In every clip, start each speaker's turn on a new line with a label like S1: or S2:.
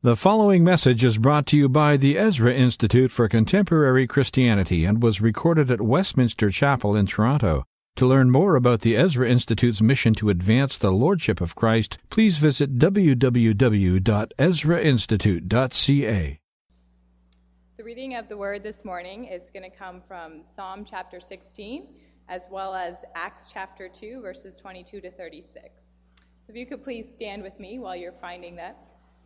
S1: The following message is brought to you by the Ezra Institute for Contemporary Christianity and was recorded at Westminster Chapel in Toronto. To learn more about the Ezra Institute's mission to advance the Lordship of Christ, please visit www.ezrainstitute.ca.
S2: The reading of the Word this morning is going to come from Psalm chapter 16, as well as Acts chapter 2, verses 22 to 36. So if you could please stand with me while you're finding that.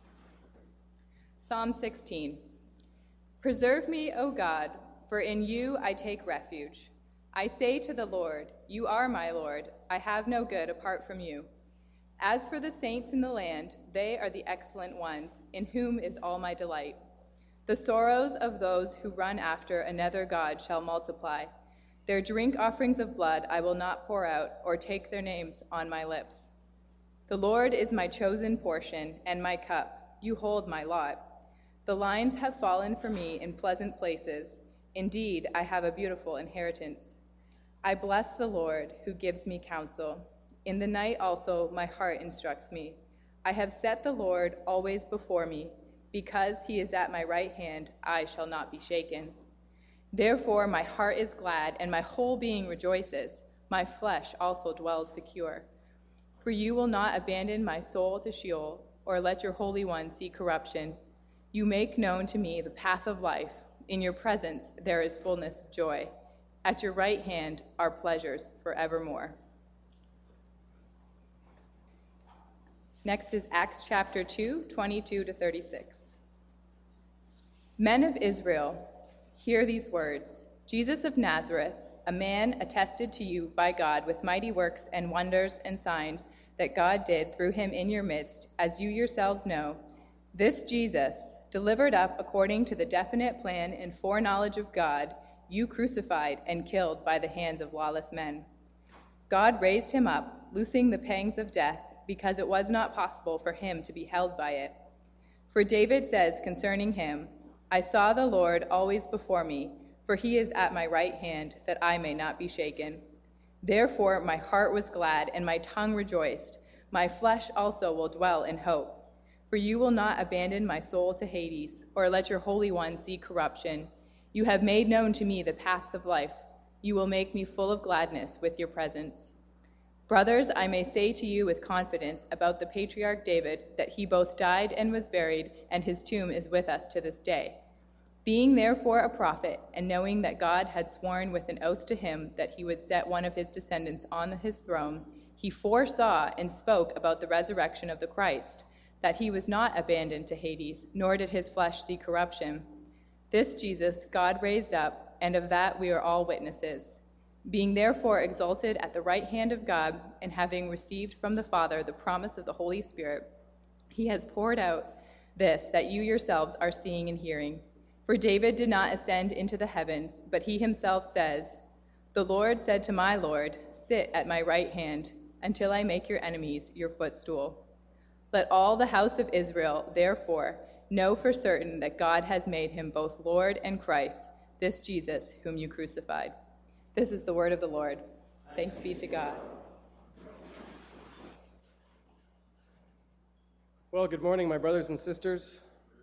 S2: Psalm 16. Preserve me, O God, for in you I take refuge. I say to the Lord, you are my Lord. I have no good apart from you. As for the saints in the land, they are the excellent ones, in whom is all my delight. The sorrows of those who run after another god shall multiply. Their drink offerings of blood I will not pour out, or take their names on my lips. The Lord is my chosen portion and my cup. You hold my lot. The lines have fallen for me in pleasant places. Indeed, I have a beautiful inheritance. I bless the Lord, who gives me counsel. In the night also my heart instructs me. I have set the Lord always before me. Because he is at my right hand, I shall not be shaken. Therefore my heart is glad, and my whole being rejoices. My flesh also dwells secure. For you will not abandon my soul to Sheol, or let your Holy One see corruption. You make known to me the path of life. In your presence there is fullness of joy. At your right hand are pleasures forevermore. Next is Acts chapter 2, 22 to 36. Men of Israel, hear these words. Jesus of Nazareth, a man attested to you by God with mighty works and wonders and signs that God did through him in your midst, as you yourselves know. This Jesus, delivered up according to the definite plan and foreknowledge of God, you crucified and killed by the hands of lawless men. God raised him up, loosing the pangs of death, because it was not possible for him to be held by it. For David says concerning him, I saw the Lord always before me, for he is at my right hand, that I may not be shaken. Therefore my heart was glad, and my tongue rejoiced. My flesh also will dwell in hope. For you will not abandon my soul to Hades, or let your Holy One see corruption. You have made known to me the paths of life. You will make me full of gladness with your presence. Brothers, I may say to you with confidence about the patriarch David that he both died and was buried, and his tomb is with us to this day. Being therefore a prophet, and knowing that God had sworn with an oath to him that he would set one of his descendants on his throne, he foresaw and spoke about the resurrection of the Christ, that he was not abandoned to Hades, nor did his flesh see corruption. This Jesus God raised up, and of that we are all witnesses. Being therefore exalted at the right hand of God, and having received from the Father the promise of the Holy Spirit, he has poured out this that you yourselves are seeing and hearing. For David did not ascend into the heavens, but he himself says, The Lord said to my Lord, Sit at my right hand, until I make your enemies your footstool. Let all the house of Israel, therefore, know for certain that God has made him both Lord and Christ, this Jesus whom you crucified. This is the word of the Lord. Thanks be to God.
S3: Well, good morning, my brothers and sisters.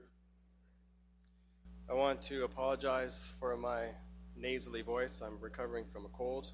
S3: I want to apologize for my nasally voice. I'm recovering from a cold.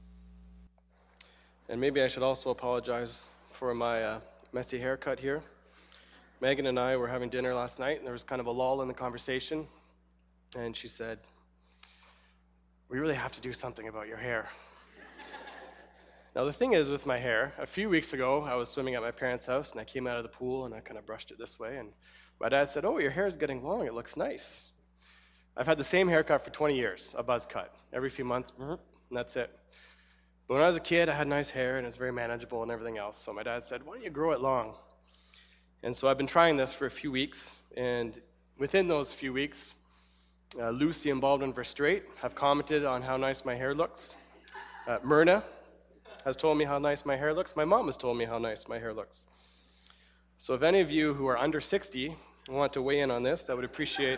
S3: And maybe I should also apologize for my messy haircut here. Megan and I were having dinner last night, and there was kind of a lull in the conversation. And she said, we really have to do something about your hair. Now, the thing is with my hair, a few weeks ago, I was swimming at my parents' house, and I came out of the pool, and I kind of brushed it this way. And my dad said, oh, your hair is getting long. It looks nice. I've had the same haircut for 20 years, a buzz cut. Every few months, and that's it. But when I was a kid, I had nice hair, and it was very manageable and everything else. So my dad said, why don't you grow it long? And so I've been trying this for a few weeks, and within those few weeks, Lucy and Baldwin Verstraight have commented on how nice my hair looks. Myrna has told me how nice my hair looks. My mom has told me how nice my hair looks. So if any of you who are under 60 want to weigh in on this, I would appreciate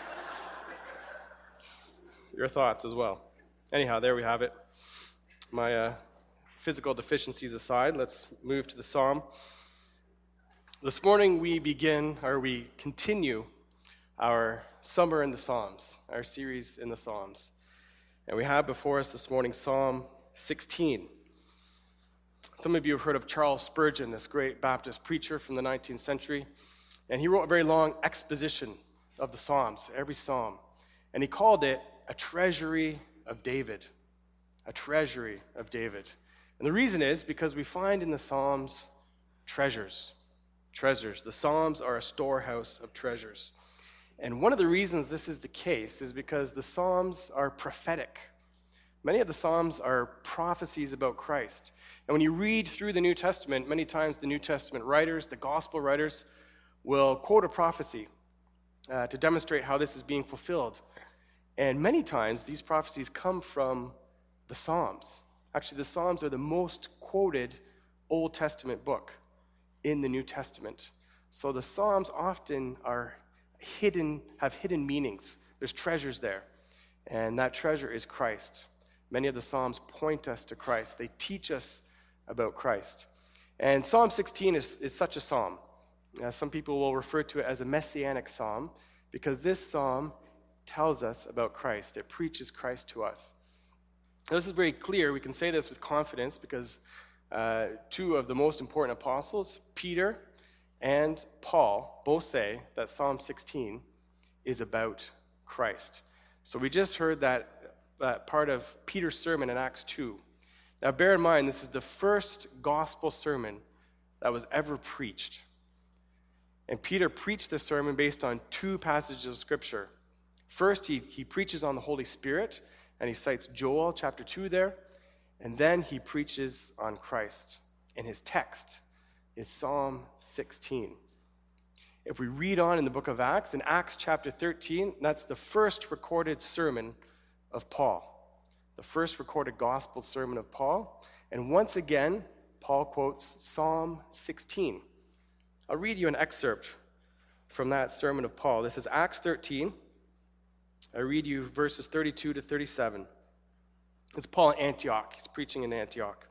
S3: your thoughts as well. Anyhow, there we have it. My physical deficiencies aside, let's move to the psalm. This morning we continue our Summer in the Psalms, our series in the Psalms. And we have before us this morning Psalm 16. Some of you have heard of Charles Spurgeon, this great Baptist preacher from the 19th century. And he wrote a very long exposition of the Psalms, every psalm. And he called it a treasury of David. A treasury of David. And the reason is because we find in the Psalms treasures. Treasures. The Psalms are a storehouse of treasures. And one of the reasons this is the case is because the Psalms are prophetic. Many of the Psalms are prophecies about Christ. And when you read through the New Testament, many times the New Testament writers, the gospel writers, will quote a prophecy to demonstrate how this is being fulfilled. And many times these prophecies come from the Psalms. Actually, the Psalms are the most quoted Old Testament book in the New Testament. So the Psalms often are have hidden meanings. There's treasures there. And that treasure is Christ. Many of the Psalms point us to Christ. They teach us about Christ. And Psalm 16 is such a psalm. Some people will refer to it as a messianic psalm because this psalm tells us about Christ. It preaches Christ to us. Now, this is very clear. We can say this with confidence because two of the most important apostles, Peter and Paul, both say that Psalm 16 is about Christ. So we just heard that part of Peter's sermon in Acts 2. Now bear in mind, this is the first gospel sermon that was ever preached. And Peter preached this sermon based on two passages of Scripture. First, he preaches on the Holy Spirit, and he cites Joel chapter 2 there. And then he preaches on Christ. And his text is Psalm 16. If we read on in the book of Acts, in Acts chapter 13, that's the first recorded sermon of Paul. The first recorded gospel sermon of Paul. And once again, Paul quotes Psalm 16. I'll read you an excerpt from that sermon of Paul. This is Acts 13. I read you verses 32 to 37. It's Paul in Antioch. He's preaching in Antioch.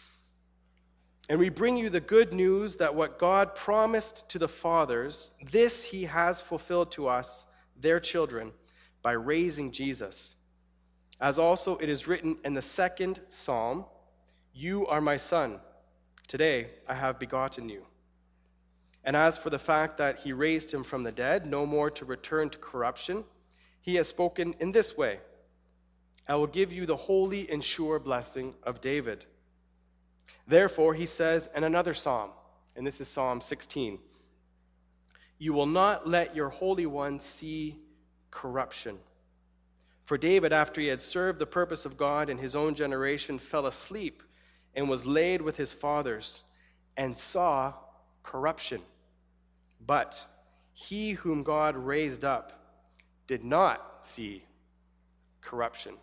S3: And we bring you the good news that what God promised to the fathers, this he has fulfilled to us, their children, by raising Jesus. As also it is written in the second psalm, "You are my son. Today I have begotten you." And as for the fact that he raised him from the dead, no more to return to corruption, he has spoken in this way, "I will give you the holy and sure blessing of David." Therefore, he says in another psalm, and this is Psalm 16, "You will not let your Holy One see corruption." For David, after he had served the purpose of God in his own generation, fell asleep and was laid with his fathers and saw corruption. But he whom God raised up did not see corruption.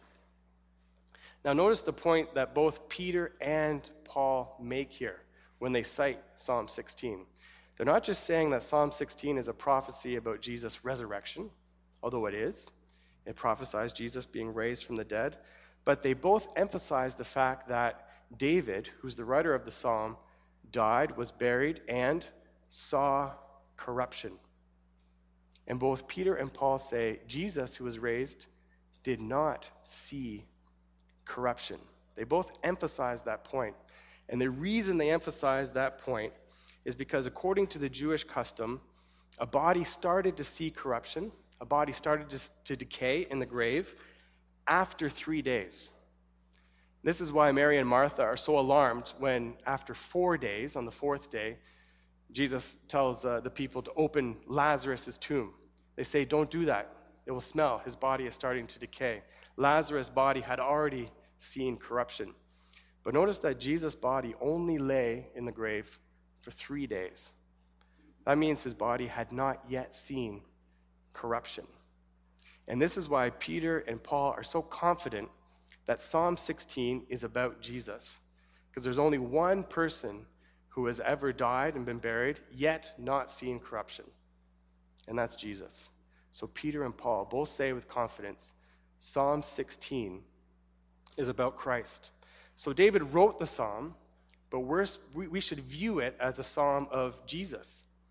S3: Now notice the point that both Peter and Paul make here when they cite Psalm 16. They're not just saying that Psalm 16 is a prophecy about Jesus' resurrection, although it is. It prophesies Jesus being raised from the dead. But they both emphasize the fact that David, who's the writer of the psalm, died, was buried, and saw corruption. And both Peter and Paul say Jesus, who was raised, did not see corruption. They both emphasize that point. And the reason they emphasize that point is because according to the Jewish custom, a body started to see corruption, a body started to decay in the grave after 3 days. This is why Mary and Martha are so alarmed when after 4 days, on the fourth day, Jesus tells the people to open Lazarus' tomb. They say, "Don't do that. It will smell. His body is starting to decay." Lazarus' body had already seen corruption. But notice that Jesus' body only lay in the grave for 3 days. That means his body had not yet seen corruption. And this is why Peter and Paul are so confident that Psalm 16 is about Jesus. Because there's only one person who has ever died and been buried, yet not seen corruption. And that's Jesus. So Peter and Paul both say with confidence, Psalm 16 is about Christ. So David wrote the psalm, but we should view it as a psalm of Jesus.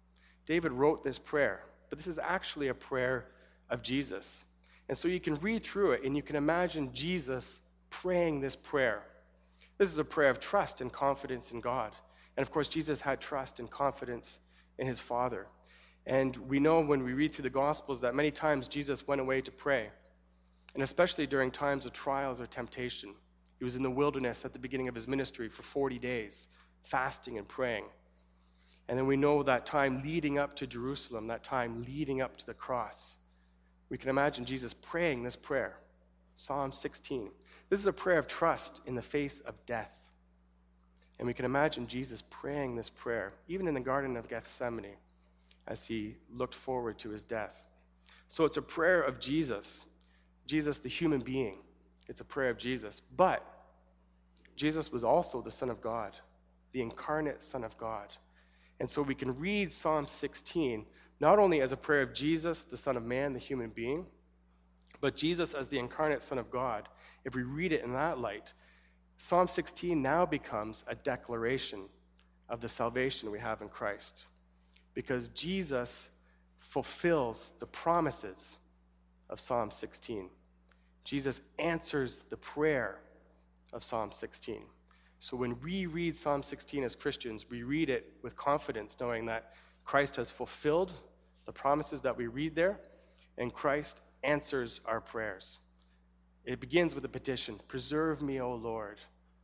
S3: David wrote this prayer, but this is actually a prayer of Jesus. And so you can read through it and you can imagine Jesus praying this prayer. This is a prayer of trust and confidence in God. And of course, Jesus had trust and confidence in his Father. And we know when we read through the Gospels that many times Jesus went away to pray, and especially during times of trials or temptation. He was in the wilderness at the beginning of his ministry for 40 days, fasting and praying. And then we know that time leading up to Jerusalem, that time leading up to the cross. We can imagine Jesus praying this prayer, Psalm 16. This is a prayer of trust in the face of death. And we can imagine Jesus praying this prayer, even in the Garden of Gethsemane, as he looked forward to his death. So it's a prayer of Jesus, Jesus the human being. It's a prayer of Jesus. But Jesus was also the Son of God, the incarnate Son of God. And so we can read Psalm 16 not only as a prayer of Jesus, the Son of Man, the human being, but Jesus as the incarnate Son of God. If we read it in that light, Psalm 16 now becomes a declaration of the salvation we have in Christ, because Jesus fulfills the promises of Psalm 16. Jesus answers the prayer of Psalm 16. So when we read Psalm 16 as Christians, we read it with confidence, knowing that Christ has fulfilled the promises that we read there, and Christ answers our prayers. It begins with a petition, "Preserve me, O Lord.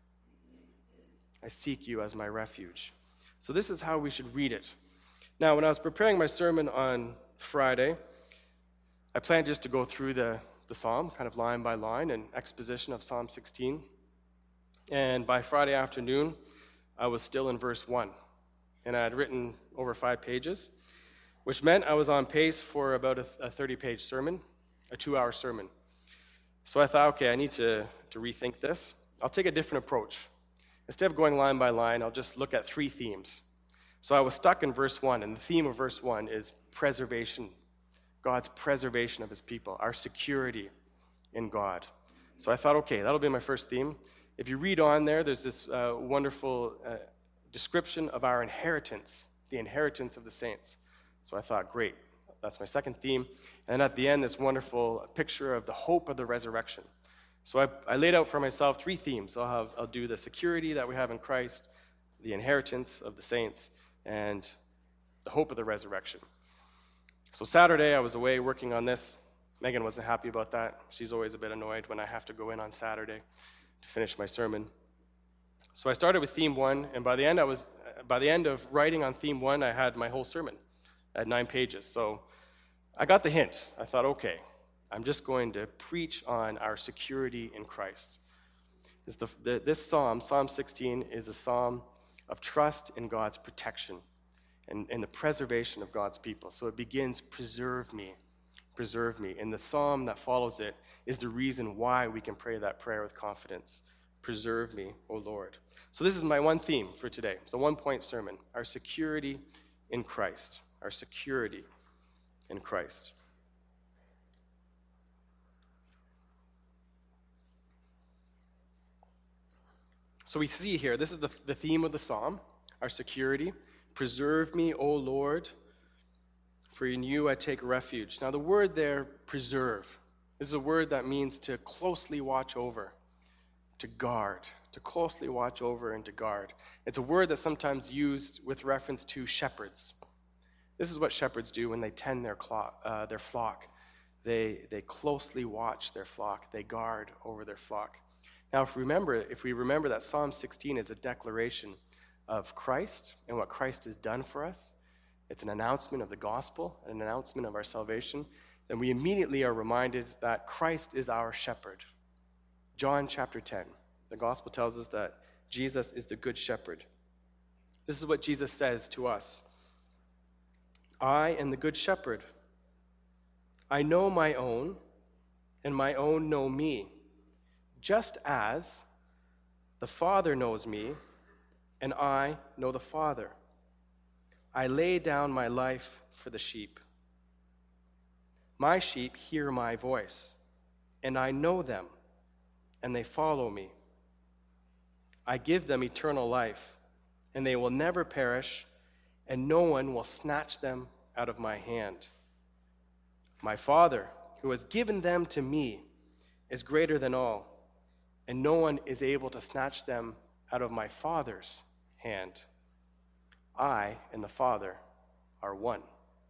S3: I seek you as my refuge." So this is how we should read it. Now, when I was preparing my sermon on Friday, I planned just to go through the psalm, kind of line by line, an exposition of Psalm 16. And by Friday afternoon, I was still in verse 1. And I had written over 5 pages, which meant I was on pace for about a 30-page sermon, a 2-hour sermon. So I thought, okay, I need to rethink this. I'll take a different approach. Instead of going line by line, I'll just look at 3 themes. So I was stuck in verse 1, and the theme of verse 1 is preservation, God's preservation of his people, our security in God. So I thought, okay, that'll be my first theme. If you read on there, there's this wonderful description of our inheritance, the inheritance of the saints. So I thought, great, that's my second theme. And at the end, this wonderful picture of the hope of the resurrection. So I laid out for myself 3 themes. I'll do the security that we have in Christ, the inheritance of the saints, and the hope of the resurrection. So Saturday, I was away working on this. Megan wasn't happy about that. She's always a bit annoyed when I have to go in on Saturday to finish my sermon. So I started with theme 1, and by the end of writing on theme 1, I had my whole sermon at 9 pages. So I got the hint. I thought, okay, I'm just going to preach on our security in Christ. This psalm, Psalm 16, is a psalm of trust in God's protection and the preservation of God's people. So it begins, preserve me. And the psalm that follows it is the reason why we can pray that prayer with confidence. Preserve me, O Lord. So this is my one theme for today. It's a 1-point sermon. Our security in Christ. Our security in Christ. So we see here, this is the theme of the psalm, our security. Preserve me, O Lord, for in you I take refuge. Now the word there, preserve, is a word that means to closely watch over, to guard, to closely watch over and to guard. It's a word that's sometimes used with reference to shepherds. This is what shepherds do when they tend their flock. They closely watch their flock. They guard over their flock. Now, if we remember that Psalm 16 is a declaration of Christ and what Christ has done for us, it's an announcement of the gospel, an announcement of our salvation, then we immediately are reminded that Christ is our shepherd. John chapter 10, the gospel tells us that Jesus is the good shepherd. This is what Jesus says to us. I am the good shepherd. I know my own, and my own know me, just as the Father knows me, and I know the Father. I lay down my life for the sheep. My sheep hear my voice, and I know them, and they follow me. I give them eternal life, and they will never perish, and no one will snatch them out of my hand. My Father, who has given them to me, is greater than all, and no one is able to snatch them out of my Father's hand. I and the Father are one.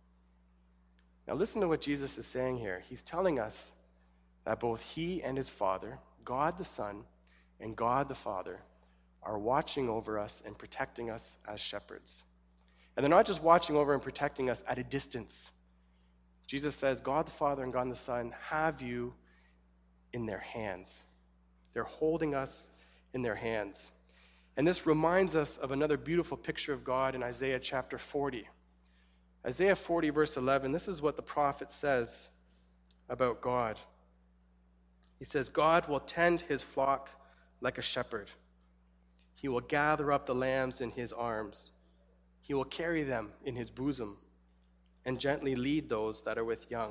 S3: Now listen to what Jesus is saying here. He's telling us that both he and his Father, God the Son and God the Father, are watching over us and protecting us as shepherds. And they're not just watching over and protecting us at a distance. Jesus says, God the Father and God the Son have you in their hands. They're holding us in their hands. And this reminds us of another beautiful picture of God in Isaiah chapter 40. Isaiah 40, verse 11, this is what the prophet says about God. He says, God will tend his flock like a shepherd. He will gather up the lambs in his arms. He will carry them in his bosom and gently lead those that are with young.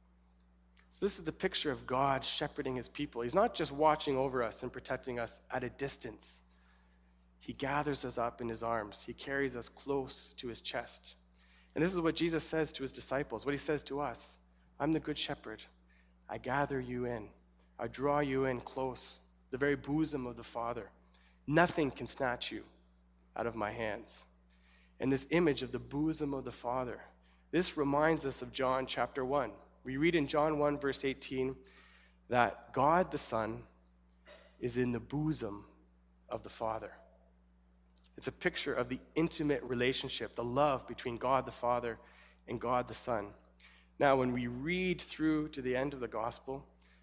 S3: So this is the picture of God shepherding his people. He's not just watching over us and protecting us at a distance. He gathers us up in his arms. He carries us close to his chest. And this is what Jesus says to his disciples, what he says to us. I'm the good shepherd. I gather you in. I draw you in close, the very bosom of the Father. Nothing can snatch you out of my hands. And this image of the bosom of the Father, this reminds us of John chapter 1. We read in John 1, verse 18, that God the Son is in the bosom of the Father. It's a picture of the intimate relationship, the love between God the Father and God the Son. Now, when we read through to the end of the gospel,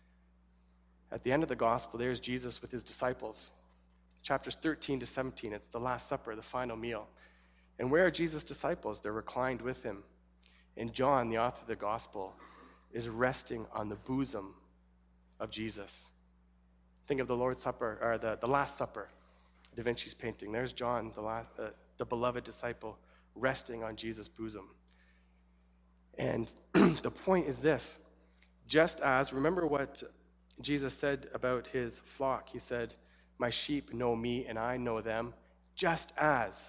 S3: at the end of the gospel, there's Jesus with his disciples. Chapters 13 to 17, it's the Last Supper, the final meal. And where are Jesus' disciples? They're reclined with him. And John, the author of the gospel, is resting on the bosom of Jesus. Think of the Lord's Supper, or the Last Supper, Da Vinci's painting. There's John, the beloved disciple, resting on Jesus' bosom. And the point is this. Just as, remember what Jesus said about his flock. He said, my sheep know me and I know them, just as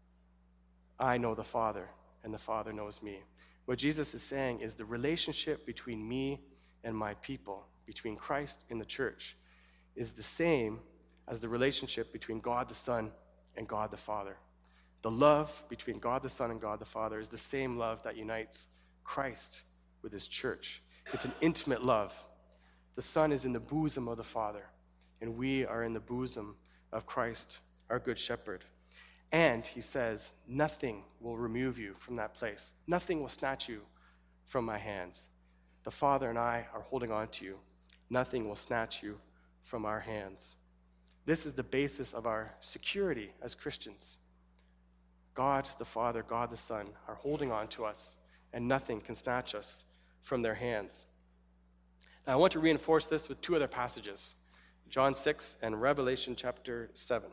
S3: I know the Father and the Father knows me. What Jesus is saying is the relationship between me and my people, between Christ and the church, is the same as the relationship between God the Son and God the Father. The love between God the Son and God the Father is the same love that unites Christ with his church. It's an intimate love. The Son is in the bosom of the Father, and we are in the bosom of Christ, our good shepherd. And he says, nothing will remove you from that place. Nothing will snatch you from my hands. The Father and I are holding on to you. Nothing will snatch you from our hands. This is the basis of our security as Christians. God the Father, God the Son are holding on to us, and nothing can snatch us from their hands. Now, I want to reinforce this with two other passages, John 6 and Revelation chapter 7.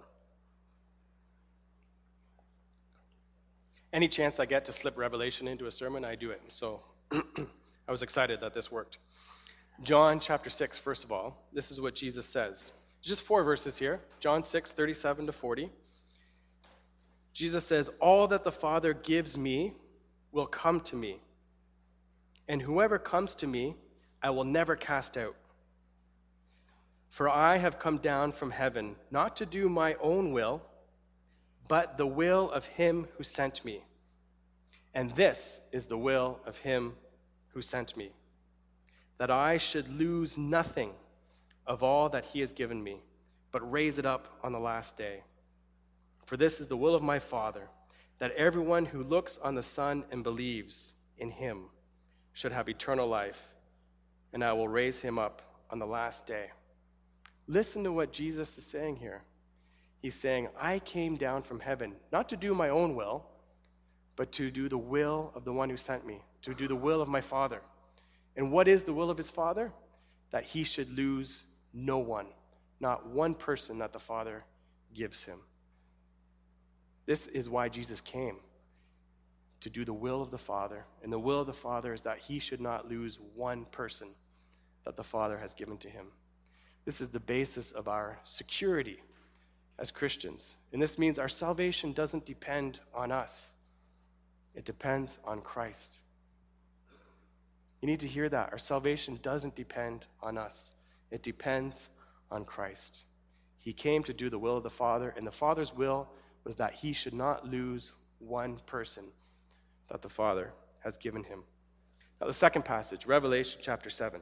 S3: Any chance I get to slip Revelation into a sermon, I do it. So I was excited that this worked. John chapter 6, first of all, this is what Jesus says. Just 4 verses here. John 6, 37 to 40. Jesus says, all that the Father gives me will come to me, and whoever comes to me, I will never cast out. For I have come down from heaven, not to do my own will, but the will of him who sent me. And this is the will of him who sent me, that I should lose nothing of all that he has given me, but raise it up on the last day. For this is the will of my Father, that everyone who looks on the Son and believes in him should have eternal life, and I will raise him up on the last day. Listen to what Jesus is saying here. He's saying, I came down from heaven, not to do my own will, but to do the will of the one who sent me, to do the will of my Father. And what is the will of his Father? That he should lose no one, not one person that the Father gives him. This is why Jesus came, to do the will of the Father. And the will of the Father is that he should not lose one person that the Father has given to him. This is the basis of our security as Christians. And this means our salvation doesn't depend on us. It depends on Christ. You need to hear that. Our salvation doesn't depend on us. It depends on Christ. He came to do the will of the Father, and the Father's will was that he should not lose one person that the Father has given him. Now, the second passage, Revelation chapter 7.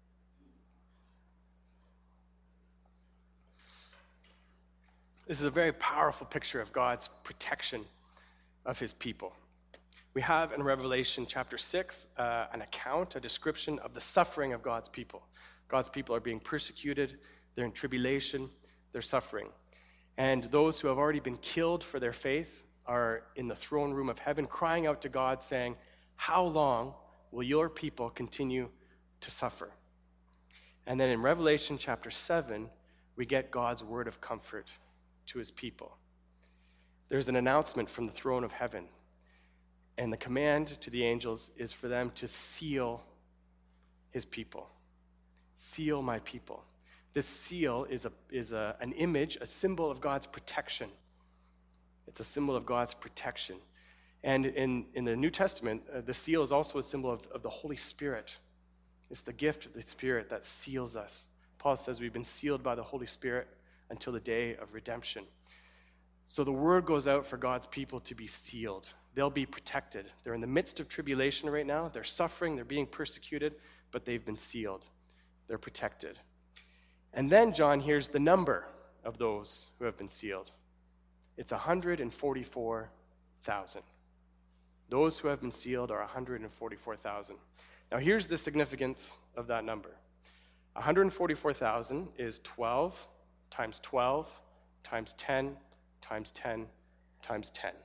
S3: This is a very powerful picture of God's protection of his people. We have in Revelation chapter 6 an account, a description of the suffering of God's people. God's people are being persecuted, they're in tribulation, they're suffering. And those who have already been killed for their faith are in the throne room of heaven crying out to God saying, "How long will your people continue to suffer?" And then in Revelation chapter 7, we get God's word of comfort to his people. There's an announcement from the throne of heaven. And the command to the angels is for them to seal his people. Seal my people. This seal is an image, a symbol of God's protection. It's a symbol of God's protection. And in the New Testament, the seal is also a symbol of the Holy Spirit. It's the gift of the Spirit that seals us. Paul says we've been sealed by the Holy Spirit until the day of redemption. So the word goes out for God's people to be sealed. They'll be protected. They're in the midst of tribulation right now. They're suffering. They're being persecuted, but they've been sealed. They're protected. And then John hears the number of those who have been sealed. It's 144,000. Those who have been sealed are 144,000. Now here's the significance of that number. 144,000 is 12 times 12 times 10 times 10 times 10.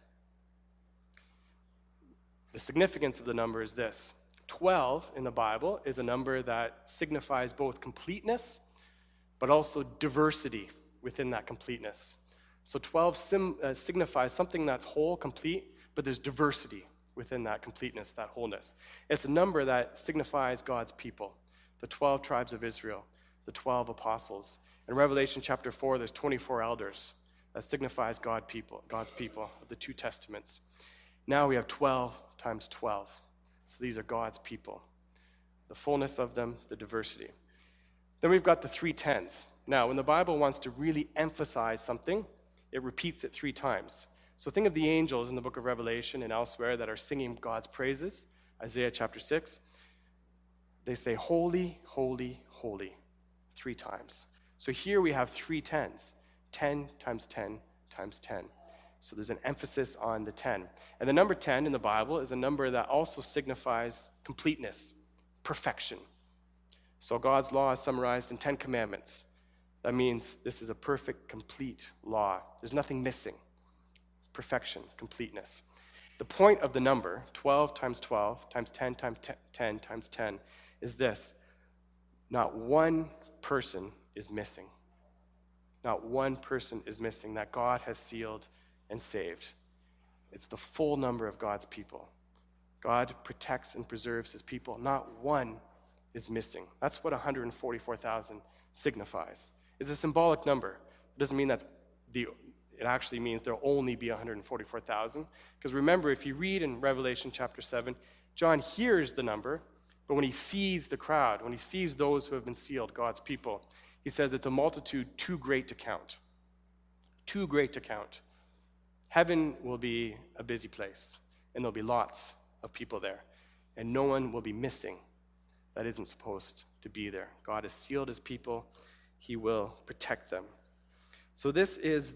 S3: The significance of the number is this. 12 in the Bible is a number that signifies both completeness, but also diversity within that completeness. So 12 signifies something that's whole, complete, but there's diversity within that completeness, that wholeness. It's a number that signifies God's people, the 12 tribes of Israel, the 12 apostles. In Revelation chapter 4, there's 24 elders. That signifies God's people of the two testaments. Now we have 12 times 12. So these are God's people. The fullness of them, the diversity. Then we've got the 3 tens. Now, when the Bible wants to really emphasize something, it repeats it 3 times. So think of the angels in the book of Revelation and elsewhere that are singing God's praises. Isaiah chapter 6. They say, "Holy, holy, holy," 3 times. So here we have 3 tens. 10 times 10 times 10. So there's an emphasis on the 10. And the number 10 in the Bible is a number that also signifies completeness, perfection. So God's law is summarized in 10 commandments. That means this is a perfect, complete law. There's nothing missing. Perfection, completeness. The point of the number, 12 times 12 times 10 times 10 times 10, is this. Not one person is missing. Not one person is missing that God has sealed and saved. It's the full number of God's people. God protects and preserves his people. Not one is missing. That's what 144,000 signifies. It's a symbolic number. It doesn't mean it actually means there'll only be 144,000. Because remember, if you read in Revelation chapter 7, John hears the number, but when he sees the crowd, when he sees those who have been sealed, God's people, he says it's a multitude too great to count. Too great to count. Heaven will be a busy place, and there'll be lots of people there, and no one will be missing that isn't supposed to be there. God has sealed his people. He will protect them. So this is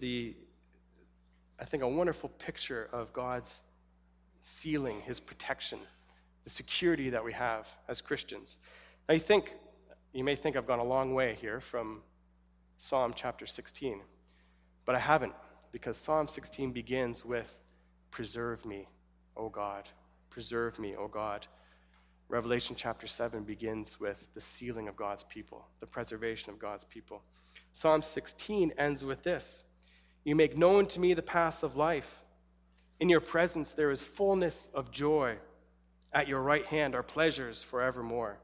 S3: I think, a wonderful picture of God's sealing, his protection, the security that we have as Christians. Now you may think I've gone a long way here from Psalm chapter 16, but I haven't, because Psalm 16 begins with, "Preserve me, O God. Preserve me, O God." Revelation chapter 7 begins with the sealing of God's people, the preservation of God's people. Psalm 16 ends with this, "You make known to me the paths of life. In your presence there is fullness of joy. At your right hand are pleasures forevermore."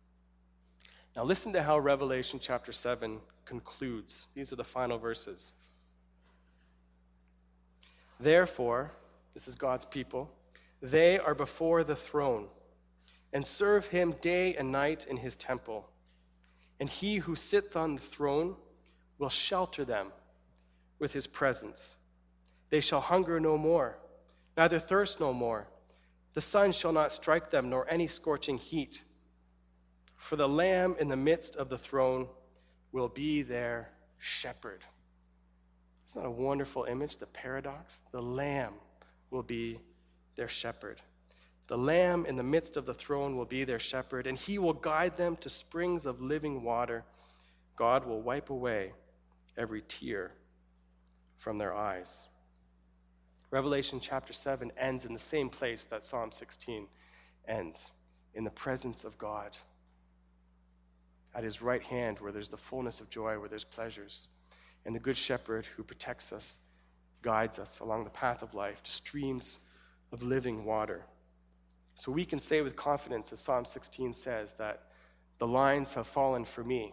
S3: Now listen to how Revelation chapter 7 concludes. These are the final verses. "Therefore," this is God's people, They are before the throne, and serve him day and night in his temple. And he who sits on the throne will shelter them with his presence. They shall hunger no more, neither thirst no more. The sun shall not strike them, nor any scorching heat. For the Lamb in the midst of the throne will be their shepherd. Isn't that a wonderful image, the paradox? The Lamb will be their shepherd. The Lamb in the midst of the throne will be their shepherd, and he will guide them to springs of living water. God will wipe away every tear from their eyes. Revelation chapter 7 ends in the same place that Psalm 16 ends, in the presence of God. At his right hand, where there's the fullness of joy, where there's pleasures. And the good shepherd who protects us, guides us along the path of life to streams of living water. So we can say with confidence, as Psalm 16 says, that the lines have fallen for me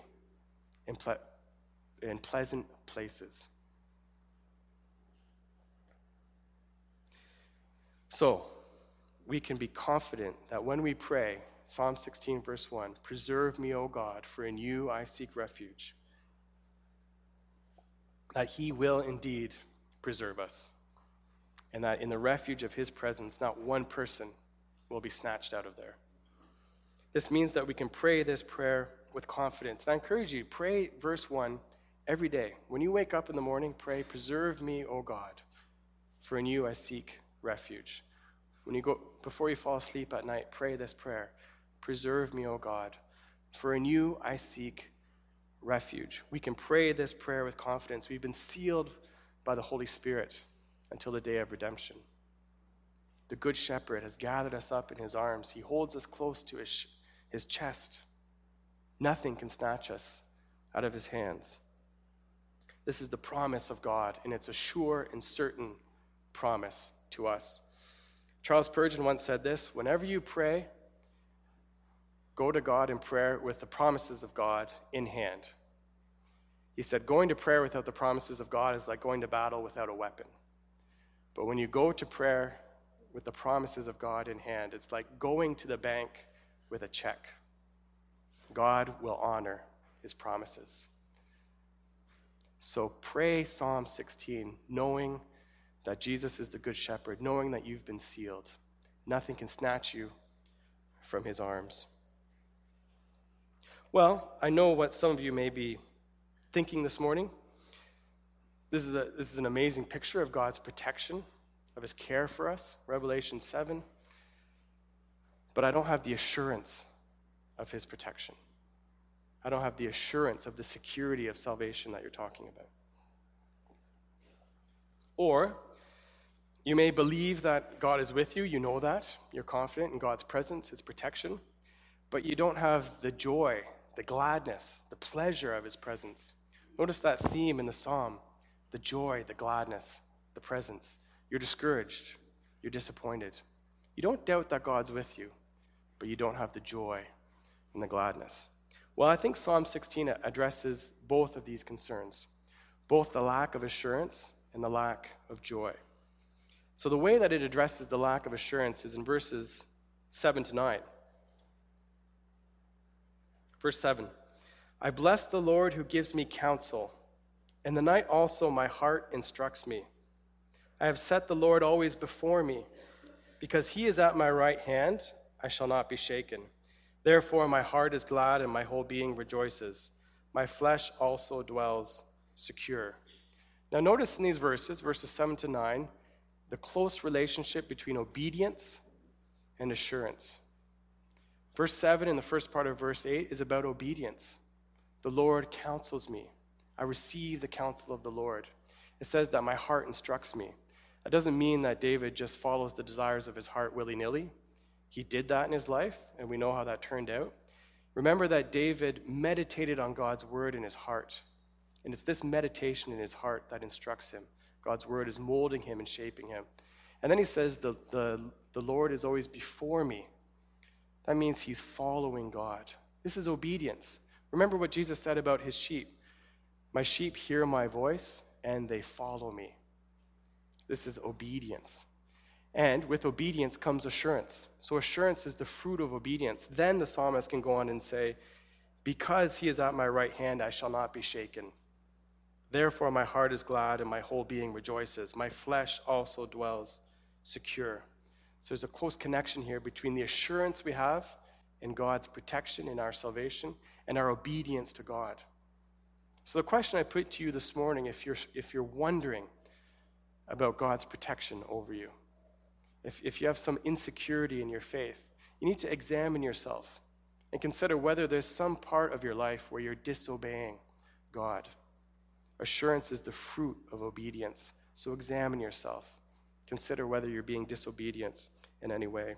S3: in pleasant places. So we can be confident that when we pray, Psalm 16 verse 1, preserve me, O God, for in you I seek refuge, that he will indeed preserve us, and that in the refuge of his presence, not one person will be snatched out of there. This means that we can pray this prayer with confidence. And I encourage you, pray verse 1 every day. When you wake up in the morning, pray, preserve me, O God, for in you I seek refuge. When you go, before you fall asleep at night, pray this prayer, preserve me, O God, for in you I seek refuge. We can pray this prayer with confidence. We've been sealed by the Holy Spirit until the day of redemption. The Good Shepherd has gathered us up in his arms. He holds us close to his chest. Nothing can snatch us out of his hands. This is the promise of God, and it's a sure and certain promise to us. Charles Spurgeon once said this: whenever you pray, go to God in prayer with the promises of God in hand. He said, going to prayer without the promises of God is like going to battle without a weapon. But when you go to prayer with the promises of God in hand, it's like going to the bank with a check. God will honor his promises. So pray Psalm 16, knowing that Jesus is the Good Shepherd, knowing that you've been sealed. Nothing can snatch you from his arms. Well, I know what some of you may be thinking this morning. This is an amazing picture of God's protection, of his care for us, Revelation 7. But I don't have the assurance of his protection. I don't have the assurance of the security of salvation that you're talking about. Or you may believe that God is with you, you know that, you're confident in God's presence, his protection, but you don't have the joy, the gladness, the pleasure of his presence. Notice that theme in the psalm, the joy, the gladness, the presence. You're discouraged, you're disappointed. You don't doubt that God's with you, but you don't have the joy and the gladness. Well, I think Psalm 16 addresses both of these concerns, both the lack of assurance and the lack of joy. So the way that it addresses the lack of assurance is in verses 7 to 9. Verse 7, I bless the Lord who gives me counsel. In the night also my heart instructs me. I have set the Lord always before me. Because he is at my right hand, I shall not be shaken. Therefore my heart is glad and my whole being rejoices. My flesh also dwells secure. Now notice in these verses 7 to 9, the close relationship between obedience and assurance. Verse 7 and the first part of verse 8 is about obedience. The Lord counsels me. I receive the counsel of the Lord. It says that my heart instructs me. That doesn't mean that David just follows the desires of his heart willy-nilly. He did that in his life, and we know how that turned out. Remember that David meditated on God's word in his heart. And it's this meditation in his heart that instructs him. God's word is molding him and shaping him. And then he says, the Lord is always before me. That means he's following God. This is obedience. Remember what Jesus said about his sheep. My sheep hear my voice, and they follow me. This is obedience. And with obedience comes assurance. So assurance is the fruit of obedience. Then the psalmist can go on and say, because he is at my right hand, I shall not be shaken. Therefore my heart is glad and my whole being rejoices. My flesh also dwells secure. So there's a close connection here between the assurance we have in God's protection in our salvation and our obedience to God. So the question I put to you this morning, if you're wondering about God's protection over you, if you have some insecurity in your faith, you need to examine yourself and consider whether there's some part of your life where you're disobeying God. Assurance is the fruit of obedience. So examine yourself. Consider whether you're being disobedient in any way.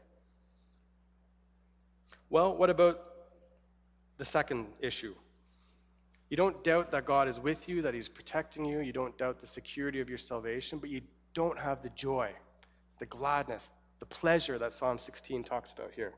S3: Well, what about the second issue? You don't doubt that God is with you, that he's protecting you. You don't doubt the security of your salvation, but you don't have the joy, the gladness, the pleasure that Psalm 16 talks about here.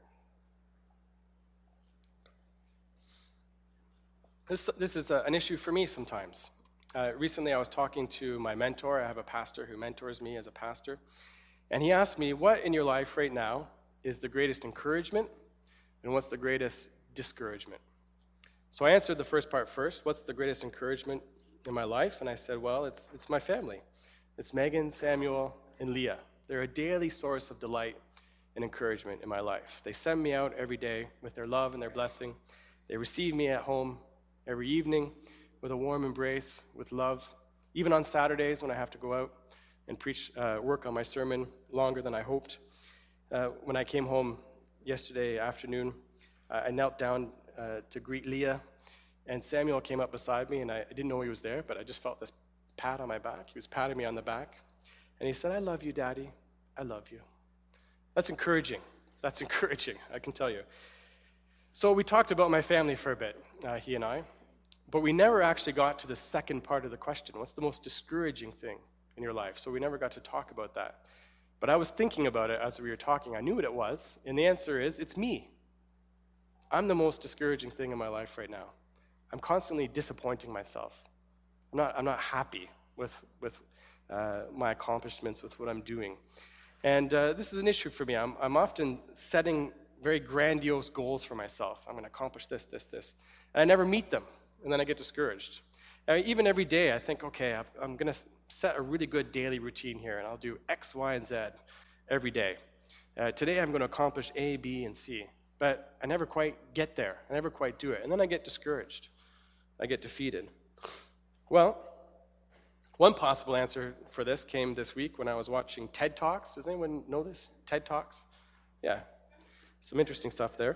S3: This is an issue for me sometimes. Recently I was talking to my mentor. I have a pastor who mentors me as a pastor. And he asked me, what in your life right now is the greatest encouragement and what's the greatest discouragement? So I answered the first part first. What's the greatest encouragement in my life? And I said, well, it's my family. It's Megan, Samuel, and Leah. They're a daily source of delight and encouragement in my life. They send me out every day with their love and their blessing. They receive me at home every evening with a warm embrace, with love. Even on Saturdays when I have to go out and preach, work on my sermon longer than I hoped. When I came home yesterday afternoon, I knelt down to greet Leah, and Samuel came up beside me, and I didn't know he was there, but I just felt this pat on my back. He was patting me on the back, and he said, I love you, Daddy. I love you. That's encouraging. That's encouraging, I can tell you. So we talked about my family for a bit, he and I, but we never actually got to the second part of the question. What's the most discouraging thing in your life? So we never got to talk about that. But I was thinking about it as we were talking. I knew what it was, and the answer is, it's me. I'm the most discouraging thing in my life right now. I'm constantly disappointing myself. I'm not happy with my accomplishments, with what I'm doing. And this is an issue for me. I'm often setting very grandiose goals for myself. I'm going to accomplish this. And I never meet them, and then I get discouraged. Even every day, I think, okay, I'm going to set a really good daily routine here, and I'll do X, Y, and Z every day. Today, I'm going to accomplish A, B, and C. But I never quite get there. I never quite do it. And then I get discouraged. I get defeated. Well, one possible answer for this came this week when I was watching TED Talks. Does anyone know this? TED Talks? Yeah. Some interesting stuff there.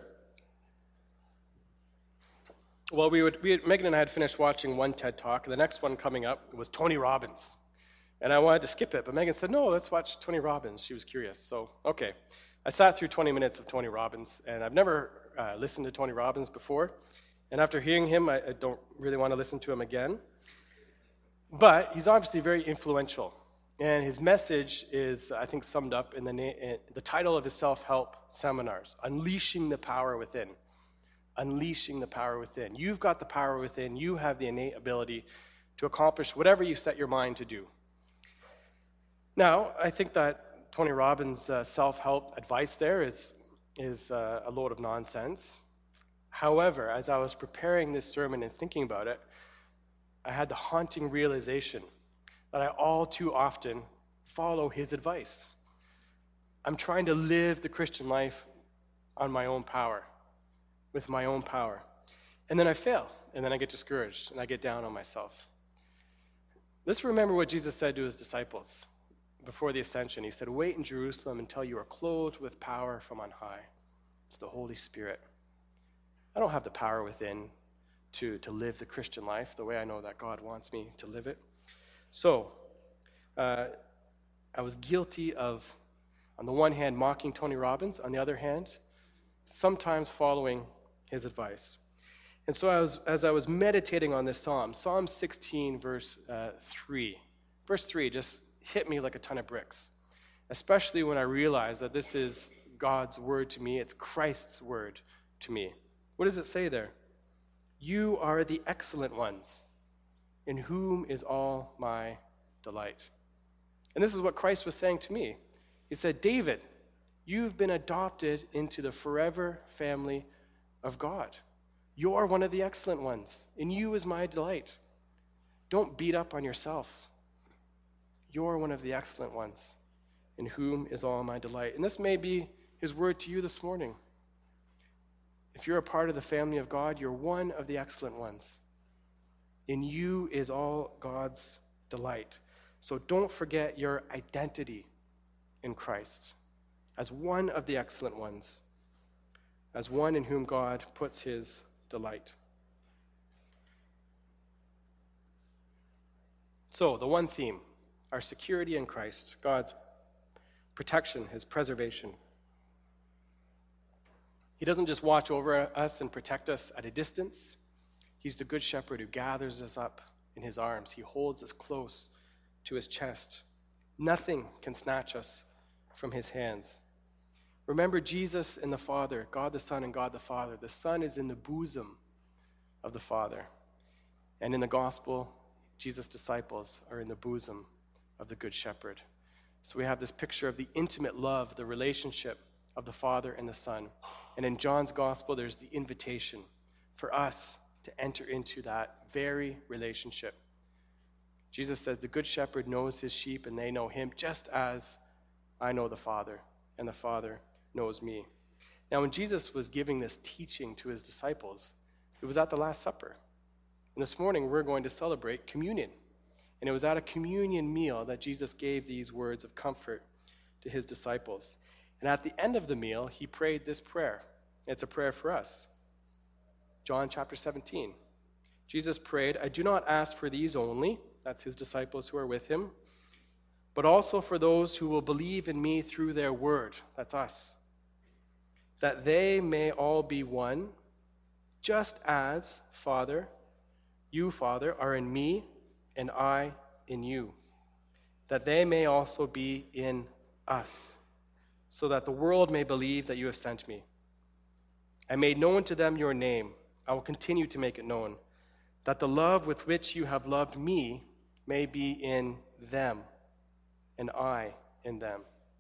S3: Well, Megan and I had finished watching one TED Talk, and the next one coming up was Tony Robbins. And I wanted to skip it, but Megan said, no, let's watch Tony Robbins. She was curious. So, okay. I sat through 20 minutes of Tony Robbins, and I've never listened to Tony Robbins before. And after hearing him, I don't really want to listen to him again. But he's obviously very influential. And his message is, I think, summed up in the title of his self-help seminars, Unleashing the Power Within. Unleashing the power within. You've got the power within. You have the innate ability to accomplish whatever you set your mind to do. Now, I think that Tony Robbins' self-help advice there is a load of nonsense. However, as I was preparing this sermon and thinking about it, I had the haunting realization that I all too often follow his advice. I'm trying to live the Christian life on my own power, with my own power. And then I fail, and then I get discouraged, and I get down on myself. Let's remember what Jesus said to his disciples before the ascension. He said, wait in Jerusalem until you are clothed with power from on high. It's the Holy Spirit. I don't have the power within to live the Christian life the way I know that God wants me to live it. So, I was guilty of, on the one hand, mocking Tony Robbins, on the other hand, sometimes following his advice. And so as I was meditating on this psalm, Psalm 16, verse 3. Verse 3 just hit me like a ton of bricks, especially when I realized that this is God's word to me. It's Christ's word to me. What does it say there? You are the excellent ones, in whom is all my delight. And this is what Christ was saying to me. He said, David, you've been adopted into the forever family of God. You're one of the excellent ones. In you is my delight. Don't beat up on yourself. You're one of the excellent ones, in whom is all my delight. And this may be his word to you this morning. If you're a part of the family of God, you're one of the excellent ones. In you is all God's delight. So don't forget your identity in Christ as one of the excellent ones, as one in whom God puts his delight. So, the one theme, our security in Christ, God's protection, his preservation. He doesn't just watch over us and protect us at a distance. He's the good shepherd who gathers us up in his arms. He holds us close to his chest. Nothing can snatch us from his hands. Remember Jesus and the Father, God the Son and God the Father. The Son is in the bosom of the Father. And in the gospel, Jesus' disciples are in the bosom of the Good Shepherd. So we have this picture of the intimate love, the relationship of the Father and the Son. And in John's gospel, there's the invitation for us to enter into that very relationship. Jesus says, the Good Shepherd knows his sheep and they know him just as I know the Father and the Father knows me. Now, when Jesus was giving this teaching to his disciples, it was at the Last Supper. And this morning, we're going to celebrate communion. And it was at a communion meal that Jesus gave these words of comfort to his disciples. And at the end of the meal, he prayed this prayer. It's a prayer for us. John chapter 17. Jesus prayed, I do not ask for these only, that's his disciples who are with him, but also for those who will believe in me through their word, that's us, that they may all be one, just as, Father, you, Father, are in me, and I in you, that they may also be in us, so that the world may believe that you have sent me. I made known to them your name. I will continue to make it known, that the love with which you have loved me may be in them, and I in them.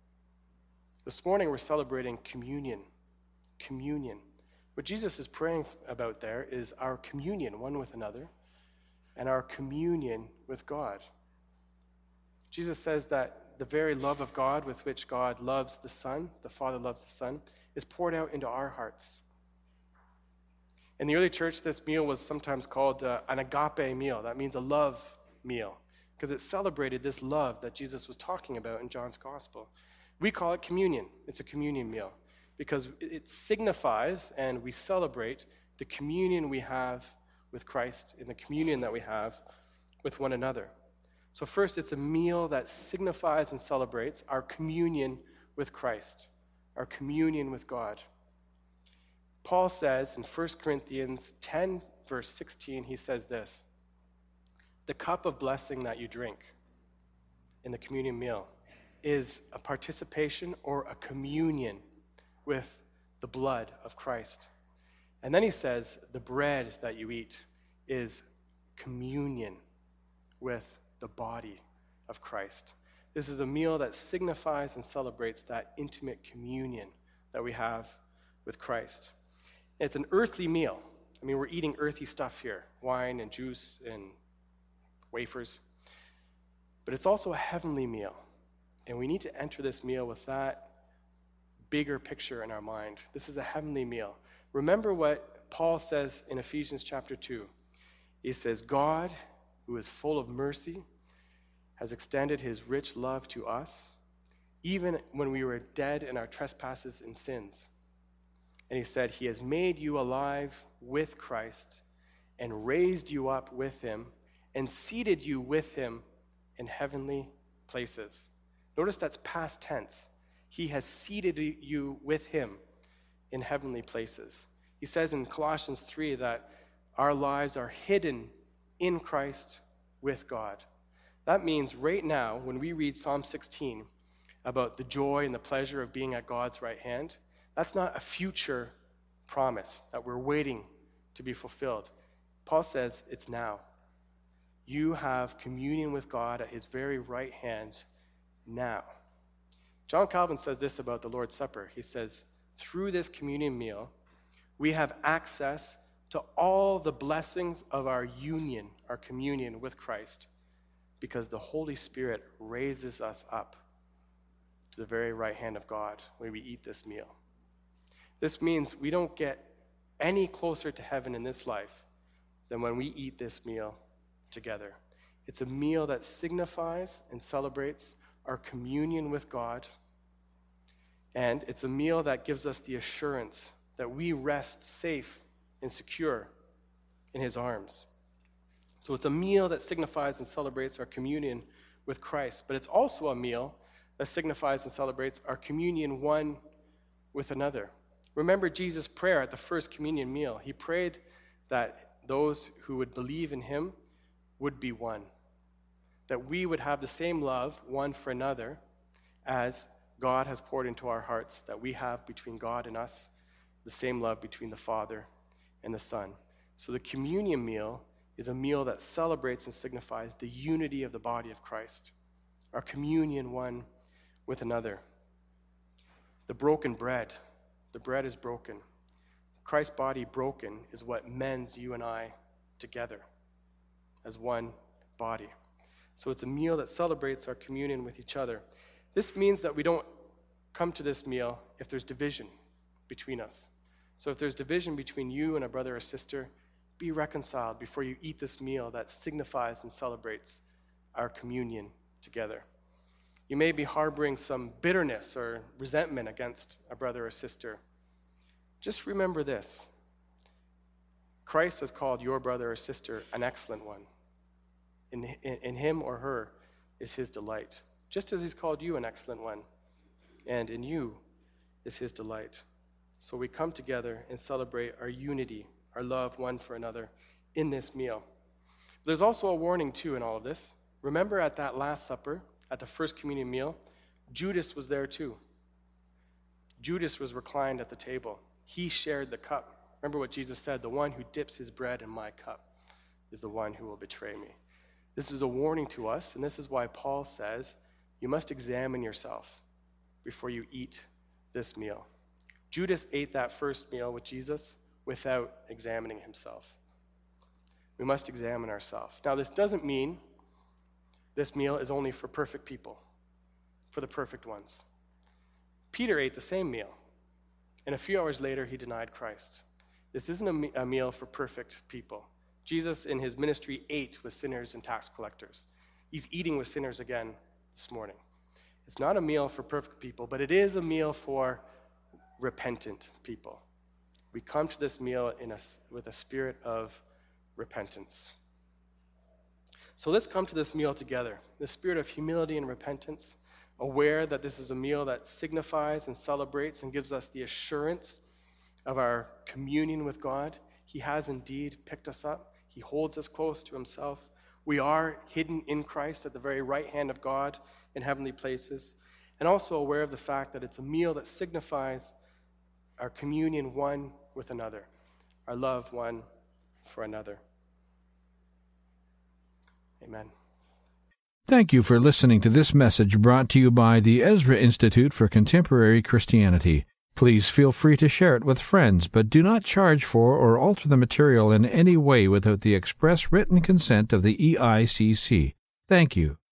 S3: This morning we're celebrating communion. Communion. What Jesus is praying about there is our communion one with another and our communion with God. Jesus says that the very love of God with which God loves the Son, the Father loves the Son, is poured out into our hearts. In the early church, this meal was sometimes called an agape meal. That means a love meal, because it celebrated this love that Jesus was talking about in John's gospel. We call it communion. It's a communion meal because it signifies and we celebrate the communion we have with Christ and the communion that we have with one another. So first, it's a meal that signifies and celebrates our communion with Christ, our communion with God. Paul says in 1 Corinthians 10, verse 16, he says this, the cup of blessing that you drink in the communion meal is a participation or a communion with the blood of Christ. And then he says the bread that you eat is communion with the body of Christ. This is a meal that signifies and celebrates that intimate communion that we have with Christ. It's an earthly meal. I mean, we're eating earthy stuff here, wine and juice and wafers. But it's also a heavenly meal. And we need to enter this meal with that bigger picture in our mind. This is a heavenly meal. Remember what Paul says in Ephesians chapter 2. He says, God, who is full of mercy, has extended his rich love to us, even when we were dead in our trespasses and sins. And he said, he has made you alive with Christ and raised you up with him and seated you with him in heavenly places. Notice that's past tense. He has seated you with him in heavenly places. He says in Colossians 3 that our lives are hidden in Christ with God. That means right now, when we read Psalm 16 about the joy and the pleasure of being at God's right hand, that's not a future promise that we're waiting to be fulfilled. Paul says it's now. You have communion with God at his very right hand now. John Calvin says this about the Lord's Supper. He says, through this communion meal, we have access to all the blessings of our union, our communion with Christ, because the Holy Spirit raises us up to the very right hand of God when we eat this meal. This means we don't get any closer to heaven in this life than when we eat this meal together. It's a meal that signifies and celebrates our communion with God, and it's a meal that gives us the assurance that we rest safe and secure in his arms. So it's a meal that signifies and celebrates our communion with Christ, but it's also a meal that signifies and celebrates our communion one with another. Remember Jesus' prayer at the first communion meal. He prayed that those who would believe in him would be one, that we would have the same love one for another as God has poured into our hearts, that we have between God and us, the same love between the Father and the Son. So the communion meal is a meal that celebrates and signifies the unity of the body of Christ, our communion one with another. The broken bread, the bread is broken. Christ's body broken is what mends you and I together as one body. So it's a meal that celebrates our communion with each other. This means that we don't come to this meal if there's division between us. So if there's division between you and a brother or sister, be reconciled before you eat this meal that signifies and celebrates our communion together. You may be harboring some bitterness or resentment against a brother or sister. Just remember this. Christ has called your brother or sister an excellent one. In him or her is his delight, just as he's called you an excellent one, and in you is his delight. So we come together and celebrate our unity, our love one for another in this meal. There's also a warning too in all of this. Remember at that Last Supper, at the first communion meal, Judas was there too. Judas was reclined at the table. He shared the cup. Remember what Jesus said, the one who dips his bread in my cup is the one who will betray me. This is a warning to us, and this is why Paul says you must examine yourself before you eat this meal. Judas ate that first meal with Jesus without examining himself. We must examine ourselves. Now, this doesn't mean this meal is only for perfect people, for the perfect ones. Peter ate the same meal, and a few hours later he denied Christ. This isn't a meal for perfect people. Jesus in his ministry ate with sinners and tax collectors. He's eating with sinners again this morning. It's not a meal for perfect people, but it is a meal for repentant people. We come to this meal with a spirit of repentance. So let's come to this meal together. The spirit of humility and repentance, aware that this is a meal that signifies and celebrates and gives us the assurance of our communion with God. He has indeed picked us up. He holds us close to himself. We are hidden in Christ at the very right hand of God in heavenly places. And also aware of the fact that it's a meal that signifies our communion one with another, our love one for another. Amen.
S1: Thank you for listening to this message brought to you by the Ezra Institute for Contemporary Christianity. Please feel free to share it with friends, but do not charge for or alter the material in any way without the express written consent of the EICC. Thank you.